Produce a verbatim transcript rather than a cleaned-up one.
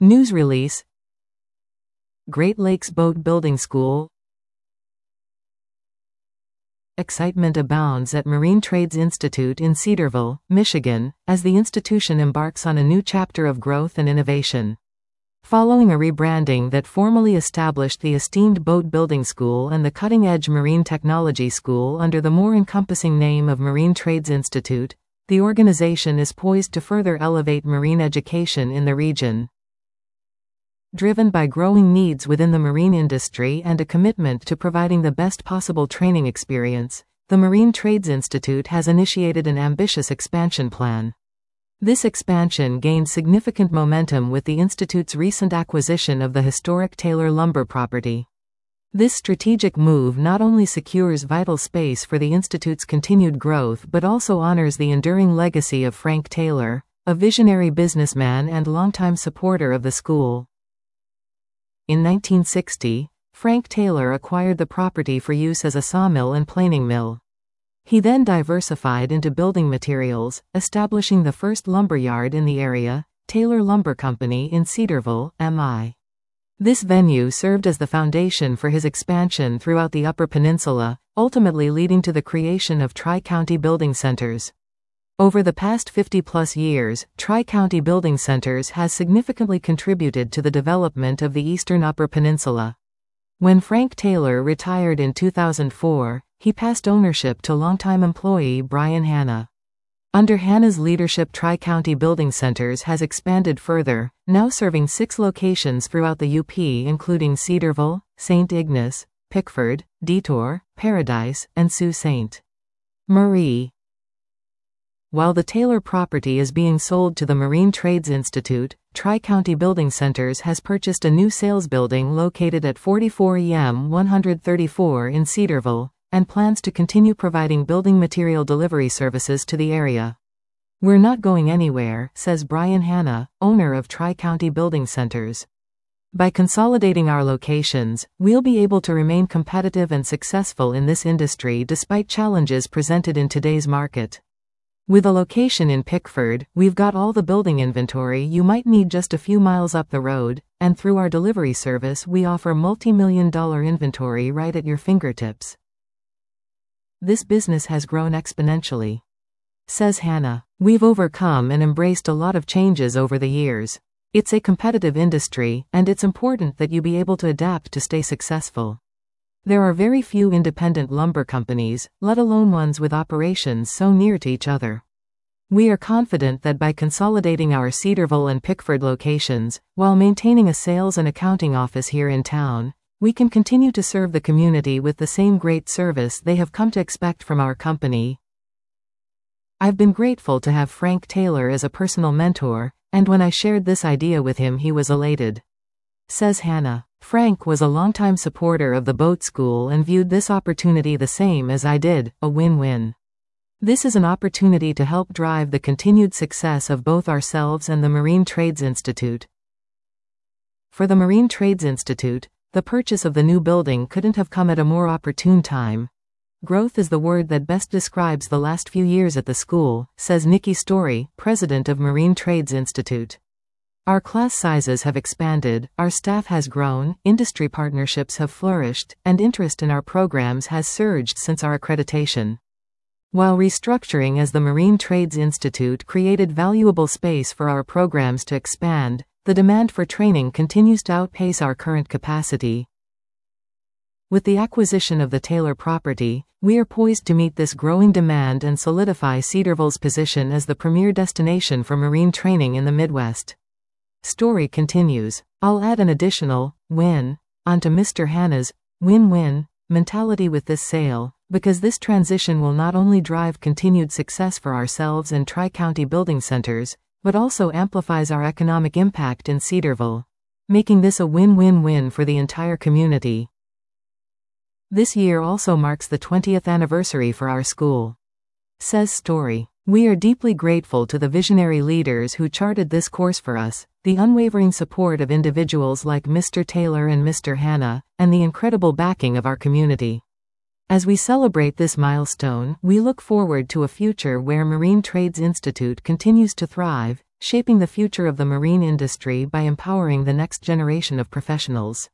News release. Great Lakes Boat Building School. Excitement abounds at Marine Trades Institute in Cedarville, Michigan, as the institution embarks on a new chapter of growth and innovation. Following a rebranding that formally established the esteemed Boat Building School and the cutting-edge Marine Technology School under the more encompassing name of Marine Trades Institute, the organization is poised to further elevate marine education in the region. Driven by growing needs within the marine industry and a commitment to providing the best possible training experience, the Marine Trades Institute has initiated an ambitious expansion plan. This expansion gained significant momentum with the Institute's recent acquisition of the historic Taylor lumber property. This strategic move not only secures vital space for the Institute's continued growth but also honors the enduring legacy of Frank Taylor, a visionary businessman and longtime supporter of the school. In nineteen sixty, Frank Taylor acquired the property for use as a sawmill and planing mill. He then diversified into building materials, establishing the first lumberyard in the area, Taylor Lumber Company in Cedarville, M I. This venue served as the foundation for his expansion throughout the Upper Peninsula, ultimately leading to the creation of Tri-County Building Centers. Over the past fifty-plus years, Tri-County Building Centers has significantly contributed to the development of the eastern Upper Peninsula. When Frank Taylor retired in two thousand four, he passed ownership to longtime employee Brian Hanna. Under Hanna's leadership, Tri-County Building Centers has expanded further, now serving six locations throughout the U P including Cedarville, Saint Ignace, Pickford, Detour, Paradise, and Sault Ste. Marie. While the Taylor property is being sold to the Marine Trades Institute, Tri-County Building Centers has purchased a new sales building located at forty-four E M one thirty-four in Cedarville, and plans to continue providing building material delivery services to the area. "We're not going anywhere," says Brian Hanna, owner of Tri-County Building Centers. "By consolidating our locations, we'll be able to remain competitive and successful in this industry despite challenges presented in today's market. With a location in Pickford, we've got all the building inventory you might need just a few miles up the road, and through our delivery service we offer multi-million dollar inventory right at your fingertips. This business has grown exponentially," says Hanna. "We've overcome and embraced a lot of changes over the years. It's a competitive industry, and it's important that you be able to adapt to stay successful. There are very few independent lumber companies, let alone ones with operations so near to each other. We are confident that by consolidating our Cedarville and Pickford locations, while maintaining a sales and accounting office here in town, we can continue to serve the community with the same great service they have come to expect from our company. I've been grateful to have Frank Taylor as a personal mentor, and when I shared this idea with him he was elated," says Hanna. "Frank was a longtime supporter of the boat school and viewed this opportunity the same as I did, a win-win. This is an opportunity to help drive the continued success of both ourselves and the Marine Trades Institute." For the Marine Trades Institute, the purchase of the new building couldn't have come at a more opportune time. "Growth is the word that best describes the last few years at the school," says Nikki Story, president of Marine Trades Institute. "Our class sizes have expanded, our staff has grown, industry partnerships have flourished, and interest in our programs has surged since our accreditation. While restructuring as the Marine Trades Institute created valuable space for our programs to expand, the demand for training continues to outpace our current capacity. With the acquisition of the Taylor property, we are poised to meet this growing demand and solidify Cedarville's position as the premier destination for marine training in the Midwest." Story continues, "I'll add an additional win onto Mister Hanna's win-win mentality with this sale, because this transition will not only drive continued success for ourselves and Tri-County Building Centers, but also amplifies our economic impact in Cedarville, making this a win-win-win for the entire community. This year also marks the twentieth anniversary for our school," says Story. "We are deeply grateful to the visionary leaders who charted this course for us, the unwavering support of individuals like Mister Taylor and Mister Hanna, and the incredible backing of our community. As we celebrate this milestone, we look forward to a future where Marine Trades Institute continues to thrive, shaping the future of the marine industry by empowering the next generation of professionals.